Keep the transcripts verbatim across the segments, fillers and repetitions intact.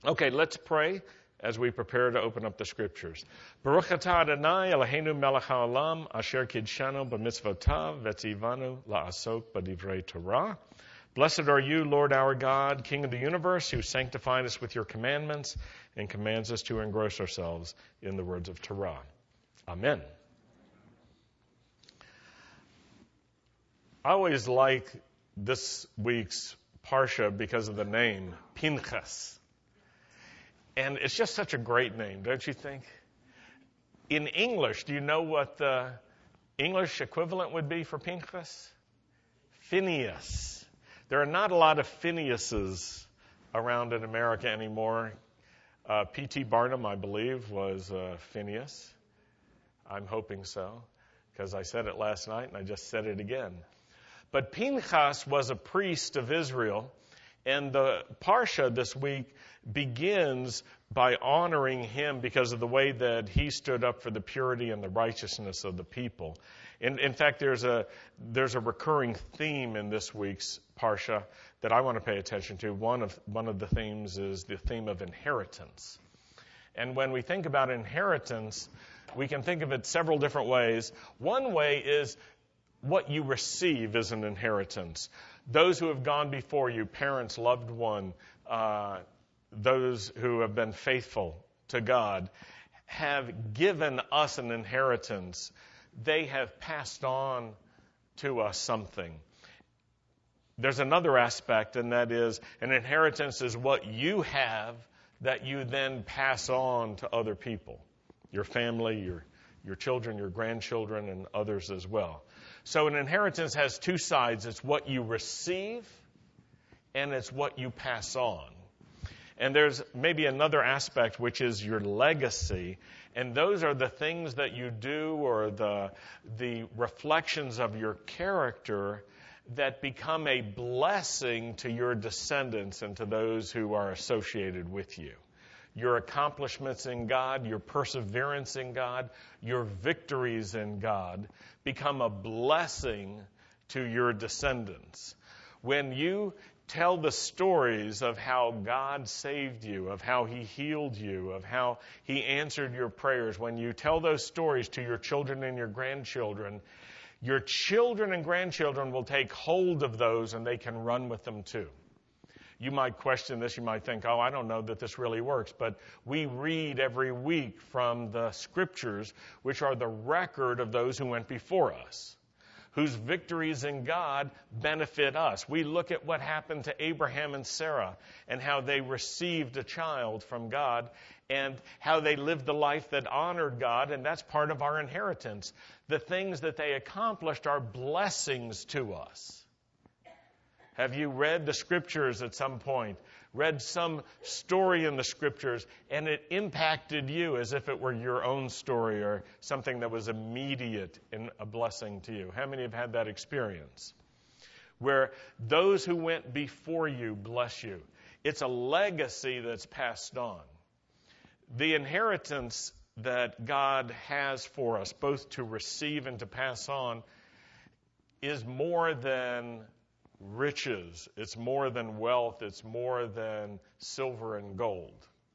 Okay, let's pray as we prepare to open up the scriptures. Baruch atah Adonai Eloheinu melech haolam asher kidshanu b'mitzvotav v'tzivanu la'asok b'divrei Torah. Blessed are you, Lord our God, King of the universe, who sanctified us with your commandments and commands us to engross ourselves in the words of Torah. Amen. I always like this week's Parsha because of the name, Pinchas. And it's just such a great name, don't you think? In English, do you know what the English equivalent would be for Pinchas? Phineas. There are not a lot of Phineases around in America anymore. Uh, P T Barnum, I believe, was uh, Phineas. I'm hoping so, because I said it last night and I just said it again. But Pinchas was a priest of Israel, and the Parsha this week begins by honoring him because of the way that he stood up for the purity and the righteousness of the people. In, in fact, there's a there's a recurring theme in this week's Parsha that I want to pay attention to. One of one of the themes is the theme of inheritance. And when we think about inheritance, we can think of it several different ways. One way is what you receive is an inheritance. Those who have gone before you, parents, loved one, uh, those who have been faithful to God, have given us an inheritance. They have passed on to us something. There's another aspect, and that is an inheritance is what you have that you then pass on to other people, your family, your your children, your grandchildren, and others as well. So an inheritance has two sides. It's what you receive, and it's what you pass on. And there's maybe another aspect, which is your legacy. And those are the things that you do or the, the reflections of your character that become a blessing to your descendants and to those who are associated with you. Your accomplishments in God, your perseverance in God, your victories in God become a blessing to your descendants. When you tell the stories of how God saved you, of how he healed you, of how he answered your prayers, when you tell those stories to your children and your grandchildren, your children and grandchildren will take hold of those and they can run with them too. You might question this. You might think, oh, I don't know that this really works. But we read every week from the scriptures, which are the record of those who went before us, whose victories in God benefit us. We look at what happened to Abraham and Sarah and how they received a child from God and how they lived the life that honored God, and that's part of our inheritance. The things that they accomplished are blessings to us. Have you read the scriptures at some point, read some story in the scriptures, and it impacted you as if it were your own story or something that was immediate and a blessing to you? How many have had that experience? Where those who went before you bless you. It's a legacy that's passed on. The inheritance that God has for us, both to receive and to pass on, is more than riches. It's more than wealth. It's more than silver and gold.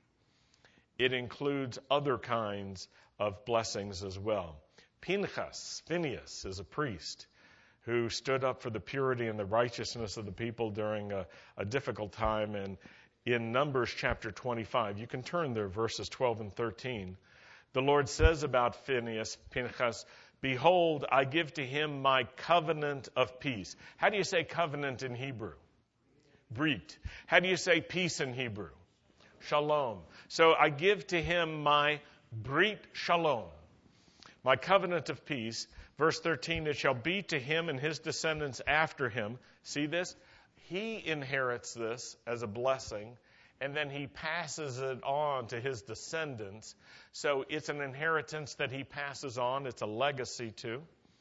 It includes other kinds of blessings as well. Pinchas, Phineas, is a priest who stood up for the purity and the righteousness of the people during a, a difficult time. And in Numbers chapter twenty-five, you can turn there, verses twelve and thirteen. The Lord says about Phineas, Pinchas, behold, I give to him my covenant of peace. How do you say covenant in Hebrew? Brit. How do you say peace in Hebrew? Shalom. So I give to him my Brit Shalom, my covenant of peace. Verse thirteen, it shall be to him and his descendants after him. See this? He inherits this as a blessing, and then he passes it on to his descendants. So it's an inheritance that he passes on. It's a legacy too.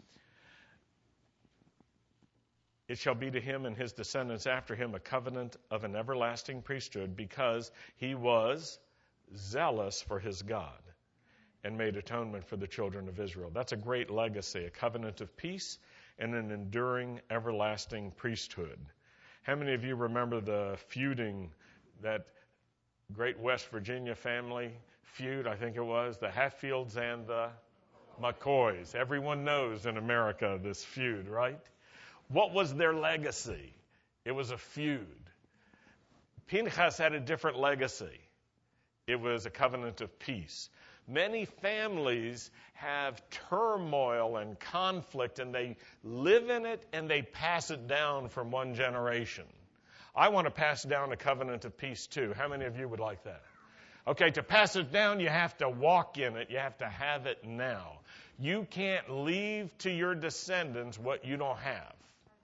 It shall be to him and his descendants after him a covenant of an everlasting priesthood, because he was zealous for his God and made atonement for the children of Israel. That's a great legacy, a covenant of peace and an enduring everlasting priesthood. How many of you remember the feuding that great West Virginia family feud, I think it was, the Hatfields and the McCoys. Everyone knows in America this feud, right? What was their legacy? It was a feud. Pinchas had a different legacy. It was a covenant of peace. Many families have turmoil and conflict, and they live in it and they pass it down from one generation. I want to pass down a covenant of peace too. How many of you would like that? Okay, to pass it down, you have to walk in it. You have to have it now. You can't leave to your descendants what you don't have.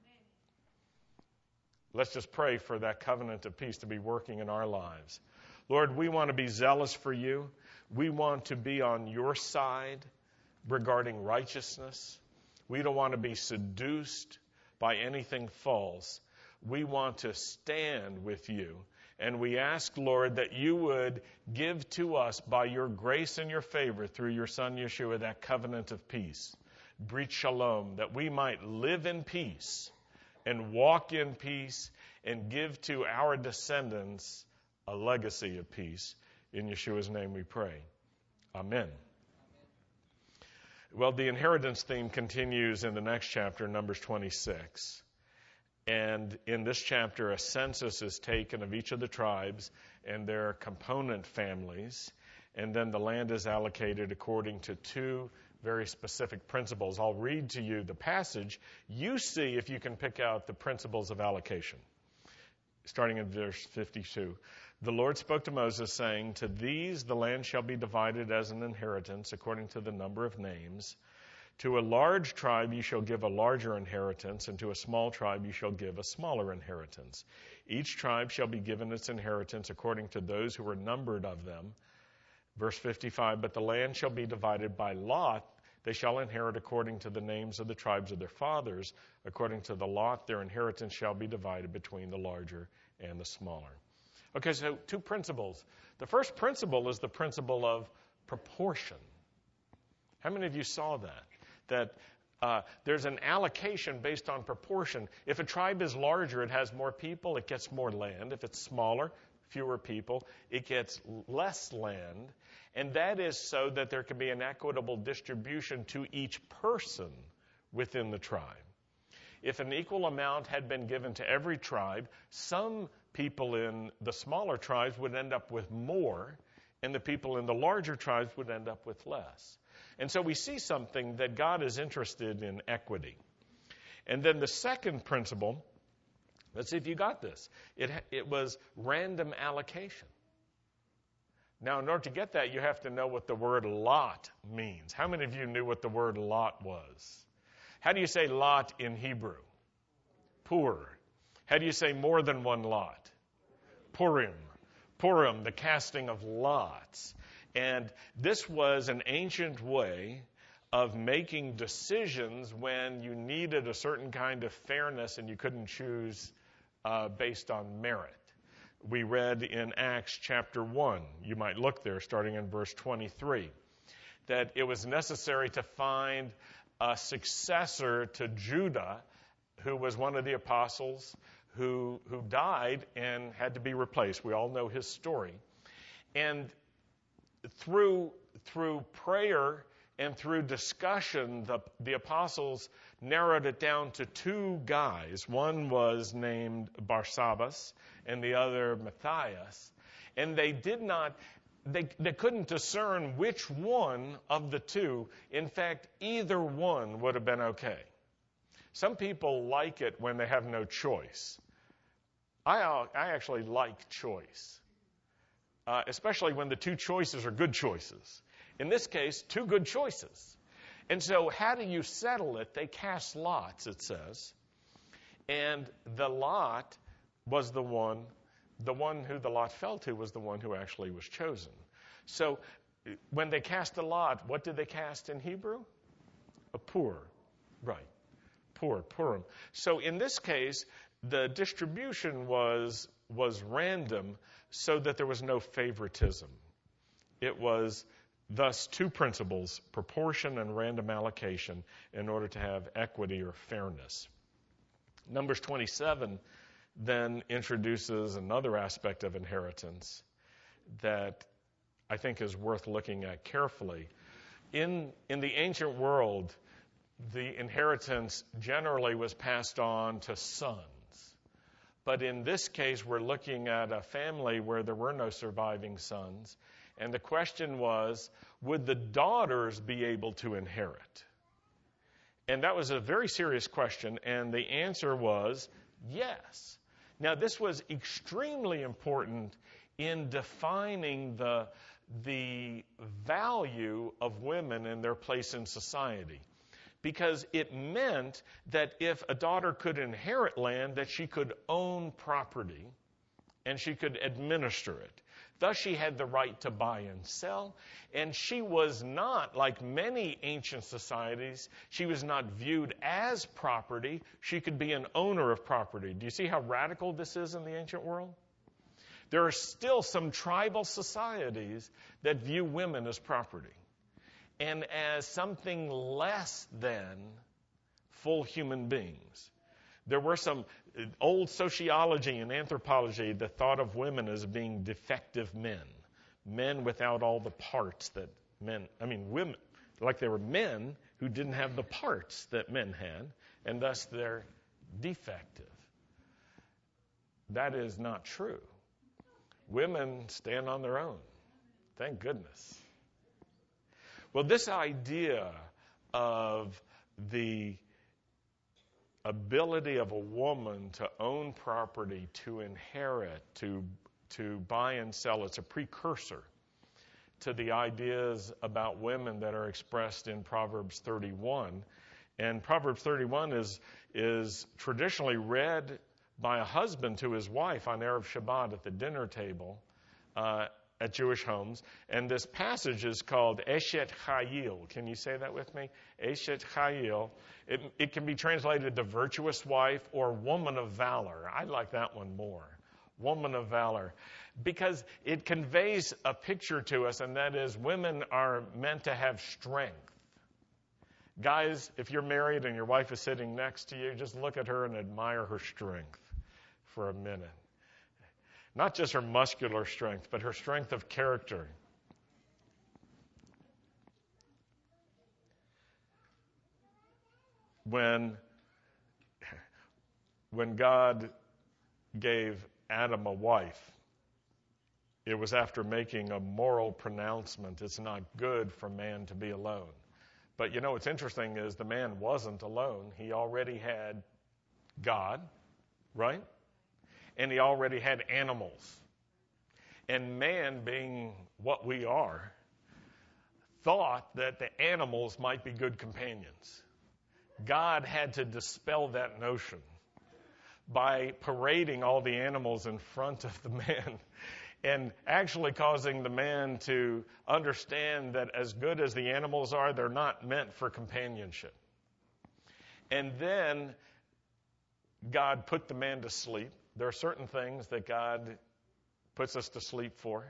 Let's just pray for that covenant of peace to be working in our lives. Lord, we want to be zealous for you. We want to be on your side regarding righteousness. We don't want to be seduced by anything false. We want to stand with you. And we ask, Lord, that you would give to us by your grace and your favor through your Son Yeshua that covenant of peace. Brit Shalom, that we might live in peace and walk in peace and give to our descendants a legacy of peace. In Yeshua's name we pray. Amen. Well, the inheritance theme continues in the next chapter, Numbers twenty-six. And in this chapter, a census is taken of each of the tribes and their component families. And then the land is allocated according to two very specific principles. I'll read to you the passage. You see if you can pick out the principles of allocation. Starting in verse fifty-two. The Lord spoke to Moses, saying, to these the land shall be divided as an inheritance according to the number of names. To a large tribe you shall give a larger inheritance, and to a small tribe you shall give a smaller inheritance. Each tribe shall be given its inheritance according to those who were numbered of them. Verse fifty-five, but the land shall be divided by lot. They shall inherit according to the names of the tribes of their fathers. According to the lot, their inheritance shall be divided between the larger and the smaller. Okay, so two principles. The first principle is the principle of proportion. How many of you saw that? That uh, there's an allocation based on proportion. If a tribe is larger, it has more people, it gets more land. If it's smaller, fewer people, it gets less land. And that is so that there can be an equitable distribution to each person within the tribe. If an equal amount had been given to every tribe, some people in the smaller tribes would end up with more, and the people in the larger tribes would end up with less. And so we see something that God is interested in equity. And then the second principle, let's see if you got this. It, it was random allocation. Now, in order to get that, you have to know what the word lot means. How many of you knew what the word lot was? How do you say lot in Hebrew? Pur. How do you say more than one lot? Purim. Purim, the casting of lots. And this was an ancient way of making decisions when you needed a certain kind of fairness and you couldn't choose uh, based on merit. We read in Acts chapter one, you might look there starting in verse twenty-three, that it was necessary to find a successor to Judah, who was one of the apostles who, who died and had to be replaced. We all know his story. And through, through prayer and through discussion, the, the apostles narrowed it down to two guys. One was named Barsabbas and the other Matthias. And they did not, they, they couldn't discern which one of the two. In fact, either one would have been okay. Some people like it when they have no choice. I, I actually like choice, uh, especially when the two choices are good choices. In this case, two good choices. And so how do you settle it? They cast lots, it says. And the lot was the one, the one who the lot fell to was the one who actually was chosen. So when they cast a lot, what did they cast in Hebrew? A pur. Right. Pur, Purim. So in this case, the distribution was, was random so that there was no favoritism. It was thus two principles, proportion and random allocation, in order to have equity or fairness. Numbers twenty-seven then introduces another aspect of inheritance. that I think is worth looking at carefully. In, in the ancient world, the inheritance generally was passed on to sons. But in this case, we're looking at a family where there were no surviving sons. And the question was, would the daughters be able to inherit? And that was a very serious question, and the answer was yes. Now, this was extremely important in defining the, the value of women and their place in society, because it meant that if a daughter could inherit land, that she could own property and she could administer it. Thus, she had the right to buy and sell, and she was not, like many ancient societies, she was not viewed as property. She could be an owner of property. Do you see how radical this is in the ancient world? There are still some tribal societies that view women as property and as something less than full human beings. There were some old sociology and anthropology that thought of women as being defective men, men without all the parts that men, I mean, women, like they were men who didn't have the parts that men had, and thus they're defective. That is not true. Women stand on their own. Thank goodness. Well, this idea of the ability of a woman to own property, to inherit, to, to buy and sell, it's a precursor to the ideas about women that are expressed in Proverbs thirty-one. And Proverbs thirty-one is, is traditionally read by a husband to his wife on Erev Shabbat at the dinner table uh, at Jewish homes. And this passage is called Eshet Chayil. Can you say that with me? Eshet Chayil. It, it can be translated the virtuous wife or woman of valor. I like that one more. Woman of valor. Because it conveys a picture to us, and that is women are meant to have strength. Guys, if you're married and your wife is sitting next to you, just look at her and admire her strength for a minute. Not just her muscular strength, but her strength of character. When, when God gave Adam a wife, it was after making a moral pronouncement. It's not good for man to be alone. But you know what's interesting is the man wasn't alone. He already had God, right? And he already had animals. And man, being what we are, thought that the animals might be good companions. God had to dispel that notion by parading all the animals in front of the man and actually causing the man to understand that as good as the animals are, they're not meant for companionship. And then God put the man to sleep. There are certain things that God puts us to sleep for.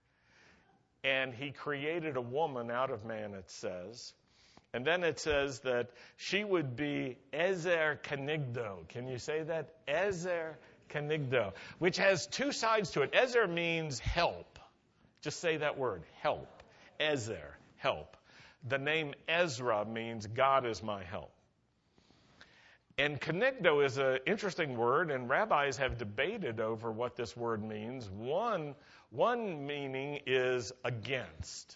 And he created a woman out of man, it says. And then it says that she would be Ezer Kenigdo. Can you say that? Ezer Kenigdo, which has two sides to it. Ezer means help. Just say that word, help. Ezer, help. The name Ezra means God is my help. And Kenigdo is an interesting word, and rabbis have debated over what this word means. One, one meaning is against,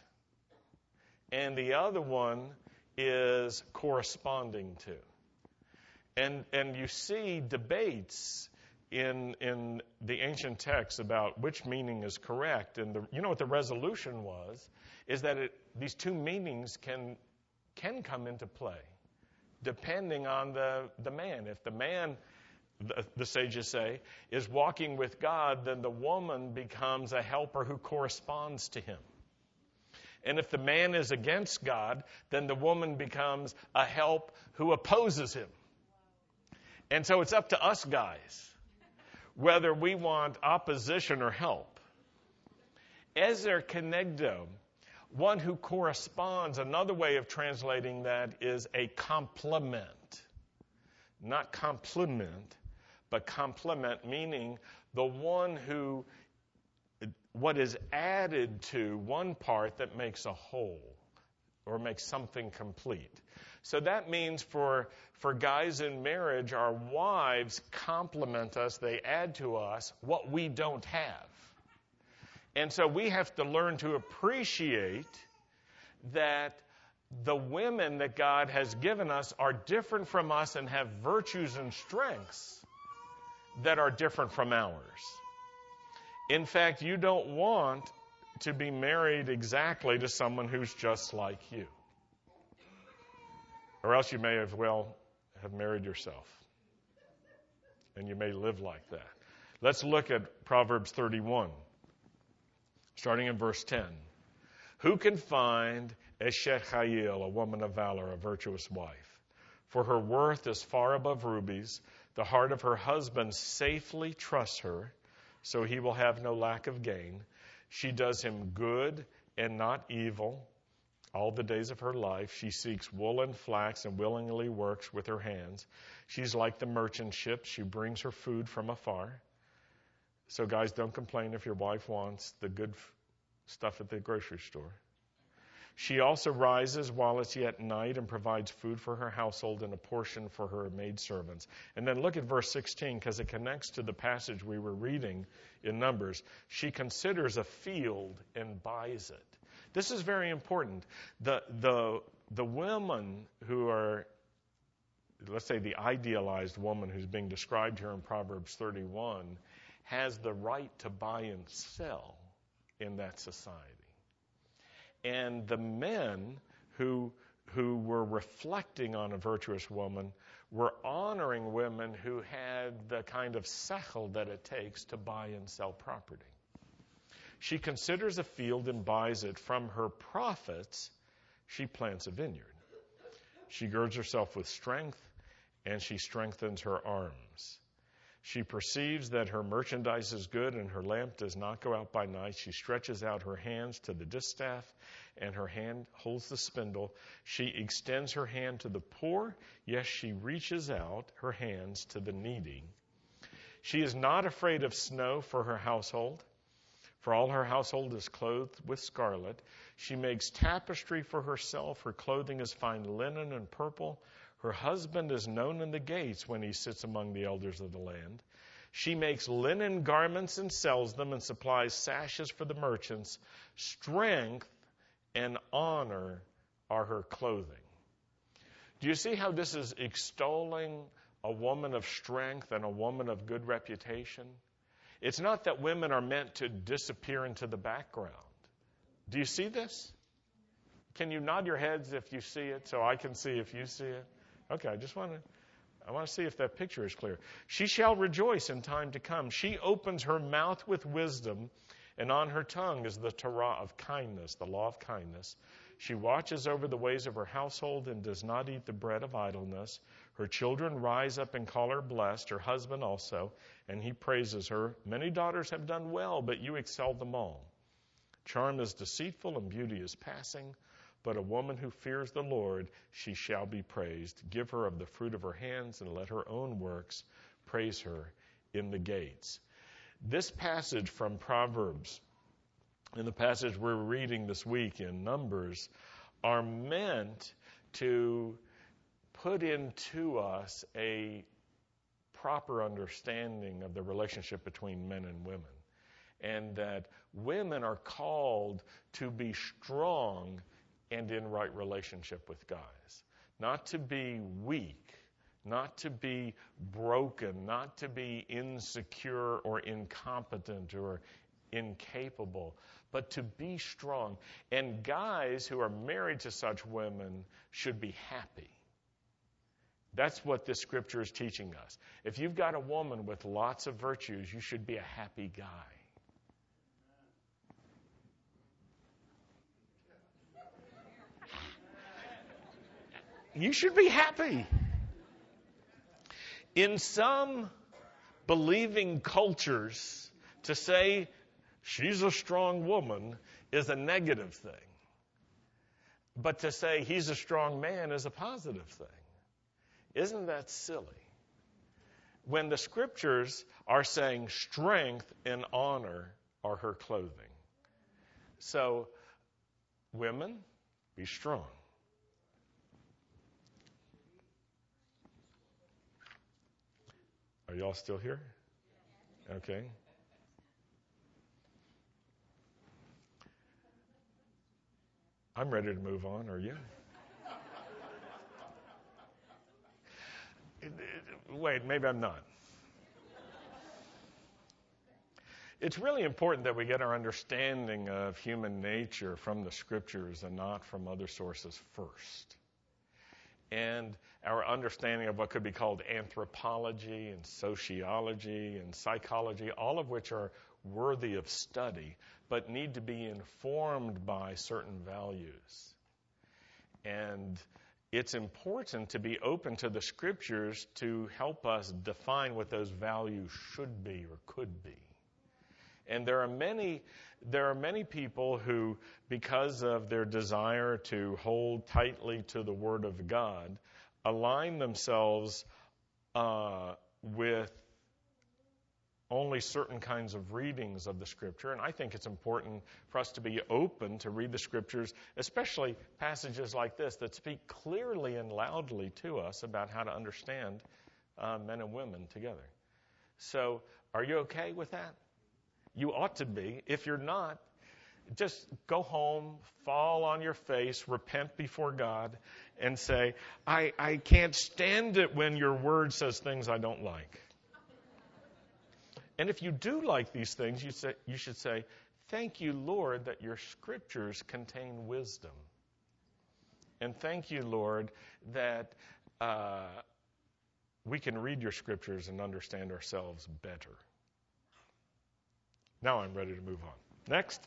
and the other one is corresponding to. And and you see debates in in the ancient texts about which meaning is correct. And the, you know what the resolution was, is that it, these two meanings can can come into play, depending on the, the man. If the man, the, the sages say, is walking with God, then the woman becomes a helper who corresponds to him. And if the man is against God, then the woman becomes a help who opposes him. And so it's up to us guys whether we want opposition or help. Ezer Kenegdo, one who corresponds, another way of translating that is a complement. Not compliment, but complement, meaning the one who what is added to one part that makes a whole or makes something complete. So that means for, for guys in marriage, our wives complement us, they add to us what we don't have. And so we have to learn to appreciate that the women that God has given us are different from us and have virtues and strengths that are different from ours. In fact, you don't want to be married exactly to someone who's just like you. Or else you may as well have married yourself. And you may live like that. Let's look at Proverbs thirty-one, starting in verse ten. Who can find Eshet Chayil, a woman of valor, a virtuous wife? For her worth is far above rubies. The heart of her husband safely trusts her, so he will have no lack of gain. She does him good and not evil all the days of her life. She seeks wool and flax and willingly works with her hands. She's like the merchant ship. She brings her food from afar. So guys, don't complain if your wife wants the good f- stuff at the grocery store. She also rises while it's yet night and provides food for her household and a portion for her maidservants. And then look at verse sixteen, because it connects to the passage we were reading in Numbers. She considers a field and buys it. This is very important. The, the, the women who are, let's say the idealized woman who's being described here in Proverbs thirty-one, has the right to buy and sell in that society. And the men who who were reflecting on a virtuous woman were honoring women who had the kind of sechel that it takes to buy and sell property. She considers a field and buys it. From her profits, she plants a vineyard. She girds herself with strength, and she strengthens her arms. She perceives that her merchandise is good, and her lamp does not go out by night. She stretches out her hands to the distaff, and her hand holds the spindle. She extends her hand to the poor. Yes, she reaches out her hands to the needy. She is not afraid of snow for her household, for all her household is clothed with scarlet. She makes tapestry for herself. Her clothing is fine linen and purple. Her husband is known in the gates when he sits among the elders of the land. She makes linen garments and sells them and supplies sashes for the merchants. Strength and honor are her clothing. Do you see how this is extolling a woman of strength and a woman of good reputation? It's not that women are meant to disappear into the background. Do you see this? Can you nod your heads if you see it so I can see if you see it? Okay, I just want to I want to see if that picture is clear. She shall rejoice in time to come. She opens her mouth with wisdom, and on her tongue is the Torah of kindness, the law of kindness. She watches over the ways of her household and does not eat the bread of idleness. Her children rise up and call her blessed, her husband also, and he praises her. Many daughters have done well, but you excel them all. Charm is deceitful and beauty is passing, but a woman who fears the Lord, she shall be praised. Give her of the fruit of her hands, and let her own works praise her in the gates. This passage from Proverbs and the passage we're reading this week in Numbers are meant to put into us a proper understanding of the relationship between men and women, and that women are called to be strong and in right relationship with guys, not to be weak, not to be broken, not to be insecure or incompetent or incapable, but to be strong. And guys who are married to such women should be happy. That's what this scripture is teaching us. If you've got a woman with lots of virtues, you should be a happy guy. You should be happy. In some believing cultures, to say she's a strong woman is a negative thing. But to say he's a strong man is a positive thing. Isn't that silly? When the scriptures are saying strength and honor are her clothing. So, women, be strong. Are y'all still here? Okay. I'm ready to move on. Are you? Wait, maybe I'm not. It's really important that we get our understanding of human nature from the scriptures and not from other sources first. And our understanding of what could be called anthropology and sociology and psychology, all of which are worthy of study, but need to be informed by certain values. And it's important to be open to the scriptures to help us define what those values should be or could be. And there are many, there are many people who, because of their desire to hold tightly to the Word of God, align themselves uh, with only certain kinds of readings of the Scripture. And I think it's important for us to be open to read the Scriptures, especially passages like this that speak clearly and loudly to us about how to understand uh, men and women together. So, are you okay with that? You ought to be. If you're not, just go home, fall on your face, repent before God, and say, I, I can't stand it when your word says things I don't like. And if you do like these things, you, say, you should say, thank you, Lord, that your scriptures contain wisdom. And thank you, Lord, that uh, we can read your scriptures and understand ourselves better. Now I'm ready to move on. Next.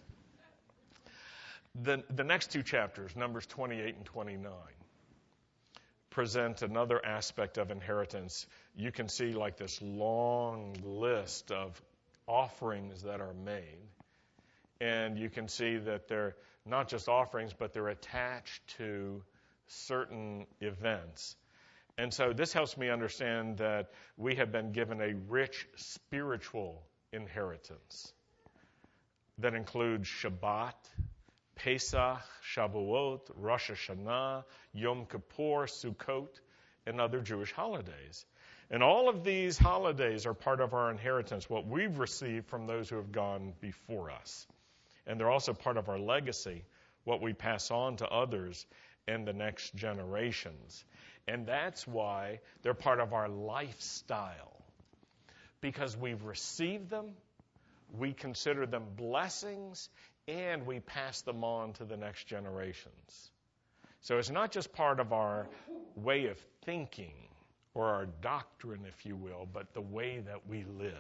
The, the next two chapters, Numbers twenty-eight and twenty-nine, present another aspect of inheritance. You can see like this long list of offerings that are made. And you can see that they're not just offerings, but they're attached to certain events. And so this helps me understand that we have been given a rich spiritual inheritance that includes Shabbat, Pesach, Shavuot, Rosh Hashanah, Yom Kippur, Sukkot, and other Jewish holidays. And all of these holidays are part of our inheritance, what we've received from those who have gone before us. And they're also part of our legacy, what we pass on to others and the next generations. And that's why they're part of our lifestyle, because we've received them, we consider them blessings, and we pass them on to the next generations. So it's not just part of our way of thinking or our doctrine, if you will, but the way that we live.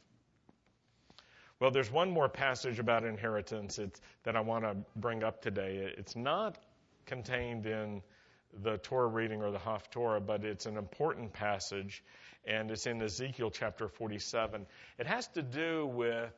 Well, there's one more passage about inheritance it's, that I want to bring up today. It's not contained in the Torah reading or the Haftorah, but it's an important passage, and it's in Ezekiel chapter forty-seven. It has to do with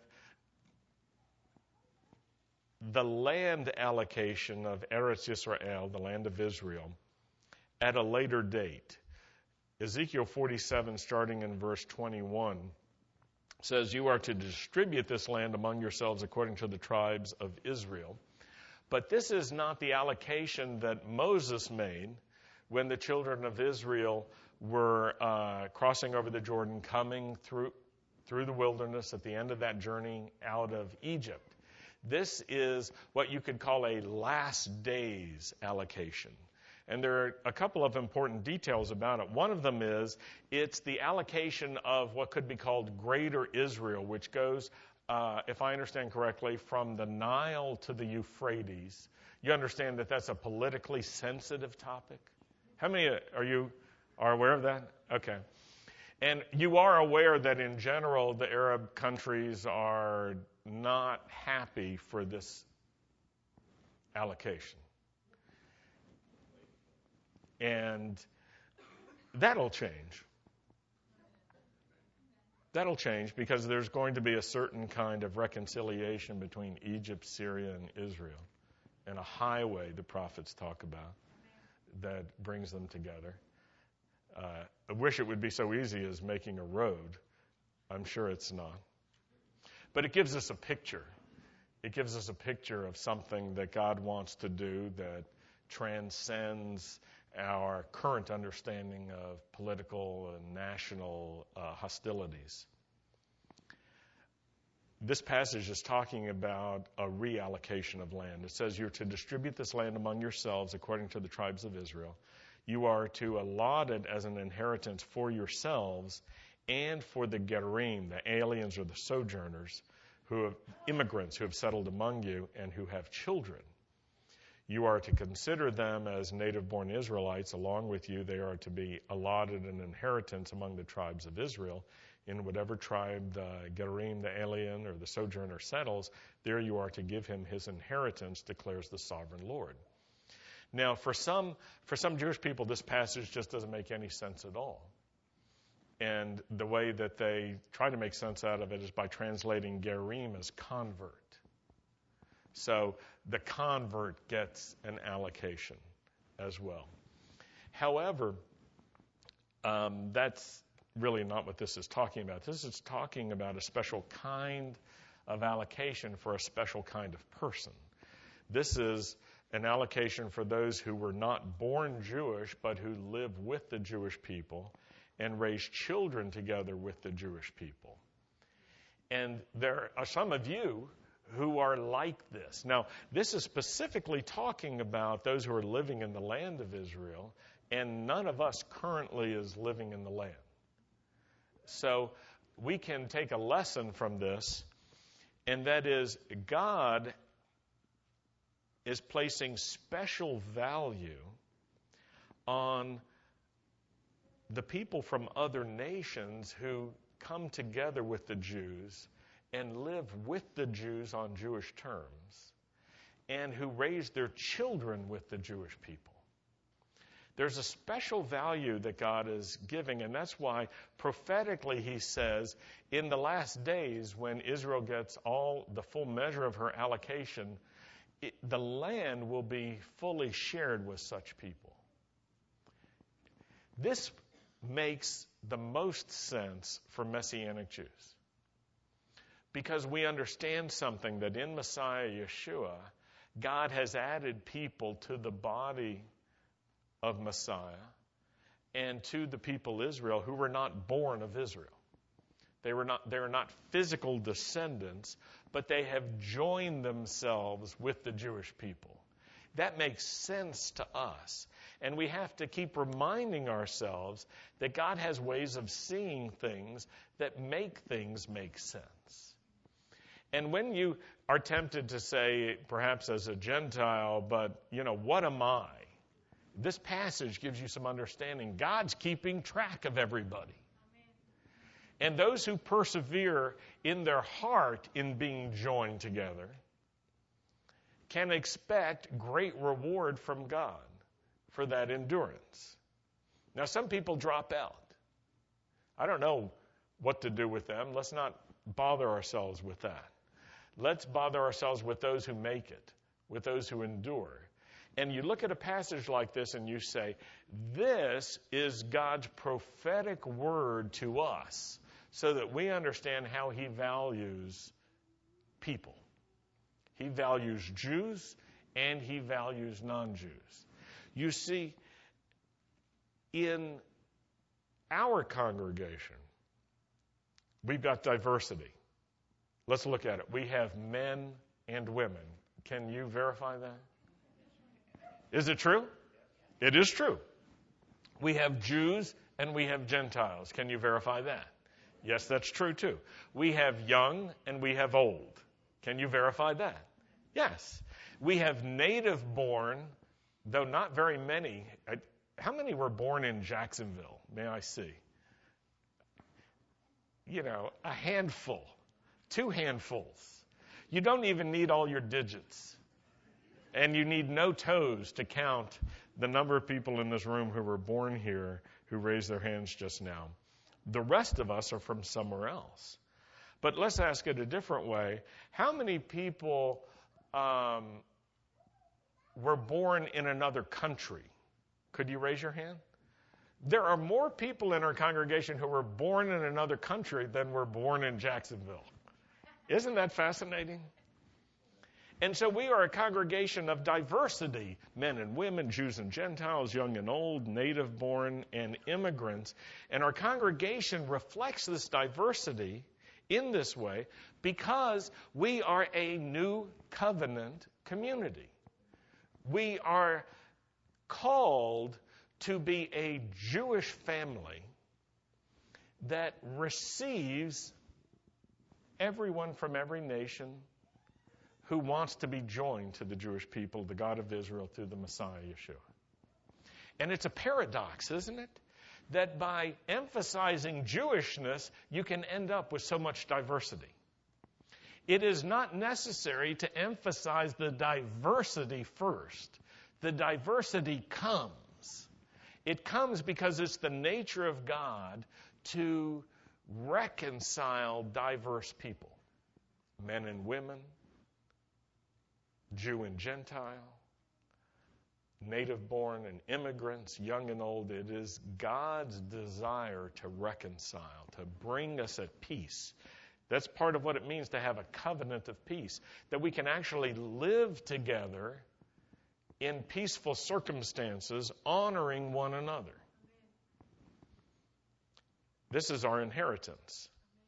the land allocation of Eretz Yisrael, the land of Israel, at a later date. Ezekiel forty-seven, starting in verse twenty-one, says, "You are to distribute this land among yourselves according to the tribes of Israel." But this is not the allocation that Moses made when the children of Israel were uh, crossing over the Jordan, coming through through the wilderness at the end of that journey out of Egypt. This is what you could call a last days allocation. And there are a couple of important details about it. One of them is it's the allocation of what could be called Greater Israel, which goes, uh, if I understand correctly, from the Nile to the Euphrates. You understand that that's a politically sensitive topic? How many are you are aware of that? Okay. And you are aware that in general the Arab countries are not happy for this allocation. And that'll change. That'll change because there's going to be a certain kind of reconciliation between Egypt, Syria, and Israel, and a highway the prophets talk about that brings them together. Uh, I wish it would be so easy as making a road. I'm sure it's not. But it gives us a picture. it gives us a picture of something that God wants to do that transcends our current understanding of political and national uh, hostilities. This passage is talking about a reallocation of land. It says you're to distribute this land among yourselves according to the tribes of Israel. You are to allot it as an inheritance for yourselves and for the Gerim, the aliens or the sojourners, who have immigrants who have settled among you and who have children. You are to consider them as native-born Israelites. Along with you, they are to be allotted an inheritance among the tribes of Israel. In whatever tribe the Gerim, the alien, or the sojourner settles, there you are to give him his inheritance, declares the sovereign Lord. Now, for some, for some Jewish people, this passage just doesn't make any sense at all. And the way that they try to make sense out of it is by translating Gerim as convert. So the convert gets an allocation as well. However, um, that's really not what this is talking about. This is talking about a special kind of allocation for a special kind of person. This is an allocation for those who were not born Jewish, but who live with the Jewish people and raise children together with the Jewish people. And there are some of you who are like this. Now, this is specifically talking about those who are living in the land of Israel, and none of us currently is living in the land. So we can take a lesson from this, and that is God is placing special value on the people from other nations who come together with the Jews and live with the Jews on Jewish terms, and who raise their children with the Jewish people. There's a special value that God is giving, and that's why prophetically he says, in the last days when Israel gets all the full measure of her allocation, it, the land will be fully shared with such people. This makes the most sense for Messianic Jews, because we understand something, that in Messiah Yeshua, God has added people to the body of Messiah and to the people Israel who were not born of Israel. They were not, they are not physical descendants, but they have joined themselves with the Jewish people. That makes sense to us. And we have to keep reminding ourselves that God has ways of seeing things that make things make sense. And when you are tempted to say, perhaps as a Gentile, but, you know, what am I? This passage gives you some understanding. God's keeping track of everybody. And those who persevere in their heart in being joined together can expect great reward from God for that endurance. Now, some people drop out. I don't know what to do with them. Let's not bother ourselves with that. Let's bother ourselves with those who make it, with those who endure. And you look at a passage like this and you say, this is God's prophetic word to us so that we understand how he values people. He values Jews and he values non-Jews. You see, in our congregation, we've got diversity. Let's look at it. We have men and women. Can you verify that? Is it true? It is true. We have Jews and we have Gentiles. Can you verify that? Yes, that's true too. We have young and we have old. Can you verify that? Yes. We have native born, though not very many. How many were born in Jacksonville? May I see? You know, a handful. Two handfuls. You don't even need all your digits. And you need no toes to count the number of people in this room who were born here who raised their hands just now. The rest of us are from somewhere else. But let's ask it a different way. How many people um, were born in another country? Could you raise your hand? There are more people in our congregation who were born in another country than were born in Jacksonville. Isn't that fascinating? And so we are a congregation of diversity, men and women, Jews and Gentiles, young and old, native born and immigrants. And our congregation reflects this diversity in this way because we are a new covenant community. We are called to be a Jewish family that receives everyone from every nation who wants to be joined to the Jewish people, the God of Israel, through the Messiah, Yeshua. And it's a paradox, isn't it? That by emphasizing Jewishness, you can end up with so much diversity. It is not necessary to emphasize the diversity first. The diversity comes. It comes because it's the nature of God to reconcile diverse people, men and women, Jew and Gentile, native born and immigrants, young and old. It is God's desire to reconcile, to bring us at peace. That's part of what it means to have a covenant of peace, that we can actually live together in peaceful circumstances, honoring one another. This is our inheritance.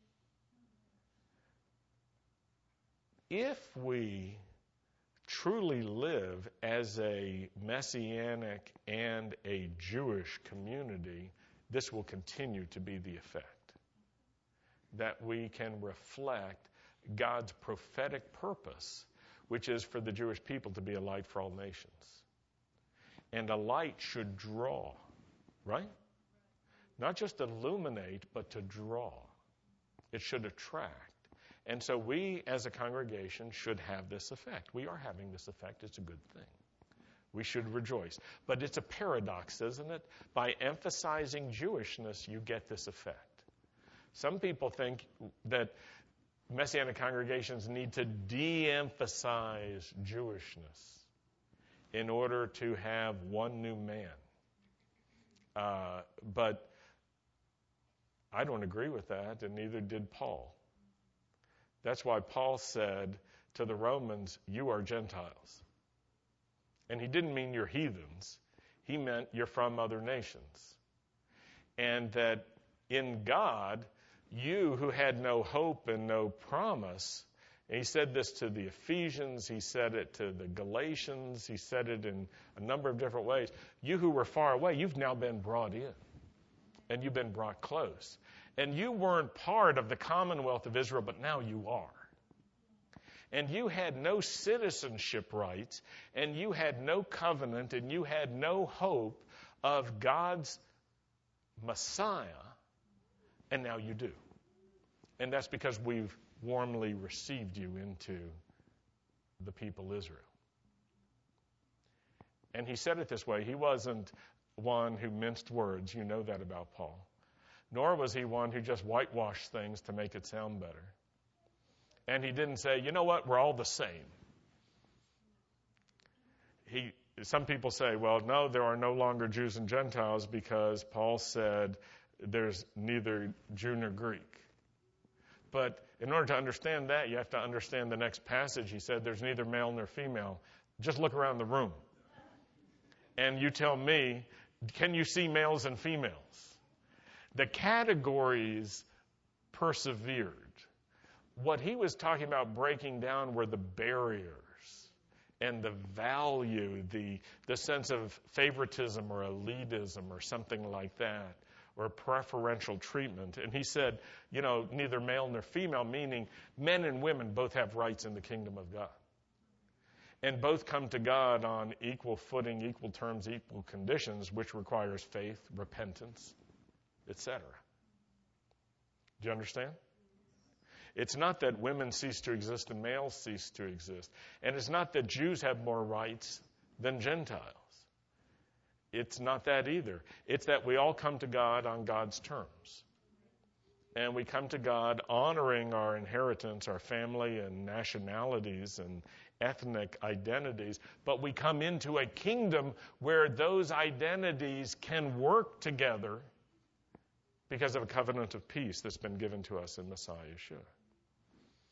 If we truly live as a Messianic and a Jewish community, this will continue to be the effect. That we can reflect God's prophetic purpose, which is for the Jewish people to be a light for all nations. And a light should draw, right? Not just illuminate, but to draw. It should attract. And so we, as a congregation, should have this effect. We are having this effect. It's a good thing. We should rejoice. But it's a paradox, isn't it? By emphasizing Jewishness, you get this effect. Some people think that Messianic congregations need to de-emphasize Jewishness in order to have one new man. Uh, but I don't agree with that, and neither did Paul. That's why Paul said to the Romans, you are Gentiles. And he didn't mean you're heathens. He meant you're from other nations. And that in God, you who had no hope and no promise, and he said this to the Ephesians, he said it to the Galatians, he said it in a number of different ways. You who were far away, you've now been brought in. And you've been brought close. And you weren't part of the commonwealth of Israel, but now you are. And you had no citizenship rights, and you had no covenant, and you had no hope of God's Messiah, and now you do. And that's because we've warmly received you into the people Israel. And he said it this way. He wasn't one who minced words. You know that about Paul. Nor was he one who just whitewashed things to make it sound better. And he didn't say, you know what, we're all the same. He, some people say, well, no, there are no longer Jews and Gentiles because Paul said there's neither Jew nor Greek. But in order to understand that, you have to understand the next passage. He said there's neither male nor female. Just look around the room. And you tell me, can you see males and females? The categories persevered. What he was talking about breaking down were the barriers and the value, the, the sense of favoritism or elitism or something like that, or preferential treatment. And he said, you know, neither male nor female, meaning men and women both have rights in the kingdom of God. And both come to God on equal footing, equal terms, equal conditions, which requires faith, repentance, et cetera. Do you understand? It's not that women cease to exist and males cease to exist. And it's not that Jews have more rights than Gentiles. It's not that either. It's that we all come to God on God's terms. And we come to God honoring our inheritance, our family and nationalities and ethnic identities. But we come into a kingdom where those identities can work together because of a covenant of peace that's been given to us in Messiah Yeshua.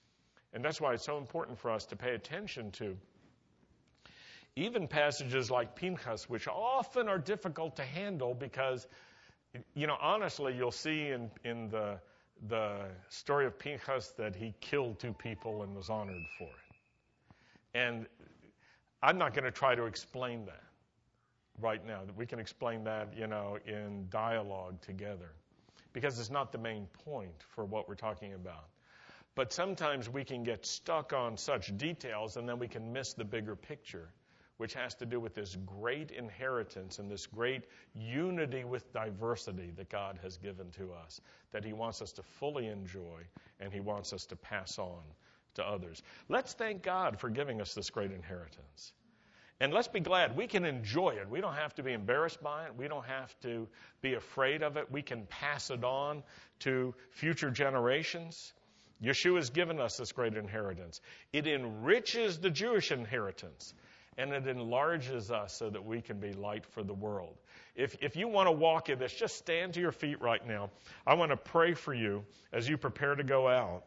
And that's why it's so important for us to pay attention to even passages like Pinchas, which often are difficult to handle because, you know, honestly, you'll see in, in the, the story of Pinchas that he killed two people and was honored for it. And I'm not going to try to explain that right now. We can explain that, you know, in dialogue together because it's not the main point for what we're talking about. But sometimes we can get stuck on such details and then we can miss the bigger picture, which has to do with this great inheritance and this great unity with diversity that God has given to us, that he wants us to fully enjoy and he wants us to pass on to others. Let's thank God for giving us this great inheritance. And let's be glad we can enjoy it. We don't have to be embarrassed by it. We don't have to be afraid of it. We can pass it on to future generations. Yeshua has given us this great inheritance. It enriches the Jewish inheritance. And it enlarges us so that we can be light for the world. If if you want to walk in this, just stand to your feet right now. I want to pray for you as you prepare to go out.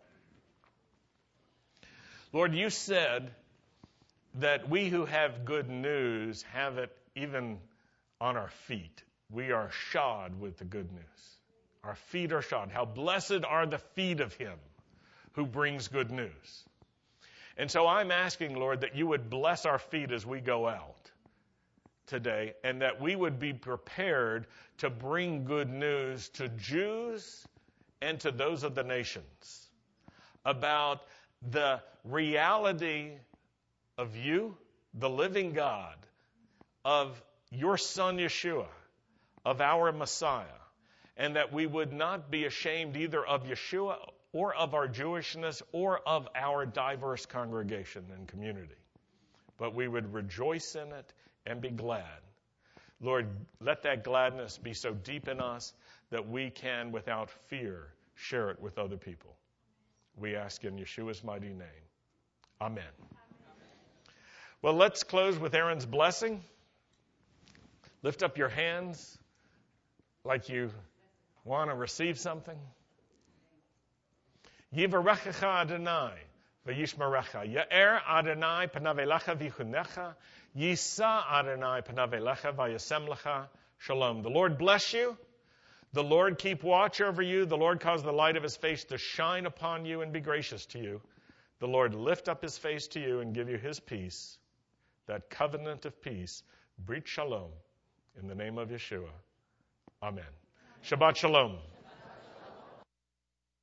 Lord, you said that we who have good news have it even on our feet. We are shod with the good news. Our feet are shod. How blessed are the feet of him who brings good news. And so I'm asking, Lord, that you would bless our feet as we go out today and that we would be prepared to bring good news to Jews and to those of the nations about the reality of you, the living God, of your Son Yeshua, of our Messiah, and that we would not be ashamed either of Yeshua or of our Jewishness, or of our diverse congregation and community. But we would rejoice in it and be glad. Lord, let that gladness be so deep in us that we can, without fear, share it with other people. We ask in Yeshua's mighty name. Amen. Well, let's close with Aaron's blessing. Lift up your hands like you want to receive something. Yivarechecha Adonai v'yishmerecha. Ya'er Adonai panav elecha v'yichunecha. Yisa Adonai panav elecha v'yasem lecha. Shalom. The Lord bless you. The Lord keep watch over you. The Lord cause the light of his face to shine upon you and be gracious to you. The Lord lift up his face to you and give you his peace, that covenant of peace. Brit Shalom. In the name of Yeshua. Amen. Shabbat Shalom.